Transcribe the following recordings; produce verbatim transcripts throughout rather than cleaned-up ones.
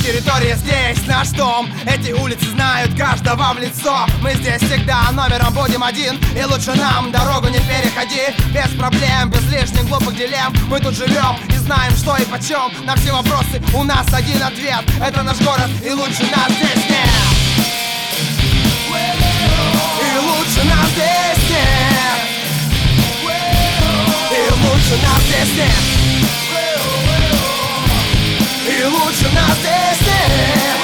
территория, здесь наш дом. Эти улицы знают каждого в лицо. Мы здесь всегда номером будем один, и лучше нам дорогу не переходи. Без проблем, без лишних глупых дилемм. Мы тут живем и знаем, что и почем. На все вопросы у нас один ответ: это наш город, и лучше нас здесь нет. И лучше нас здесь нет. И лучше нас здесь нет. И лучше нас здесь нет.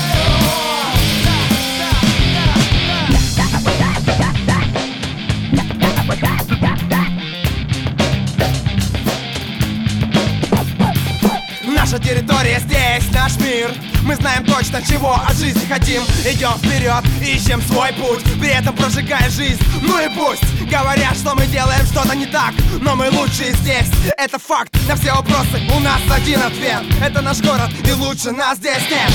Наша территория, здесь наш мир. Мы знаем точно, чего от жизни хотим. Идем вперед, ищем свой путь, при этом прожигая жизнь. Ну и пусть говорят, что мы делаем что-то не так, но мы лучшие здесь, это факт. На все вопросы у нас один ответ: это наш город, и лучше нас здесь нет.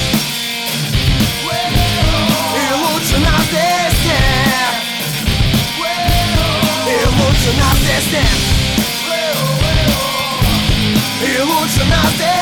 И лучше нас здесь нет. И лучше нас здесь нет. И лучше нас здесь.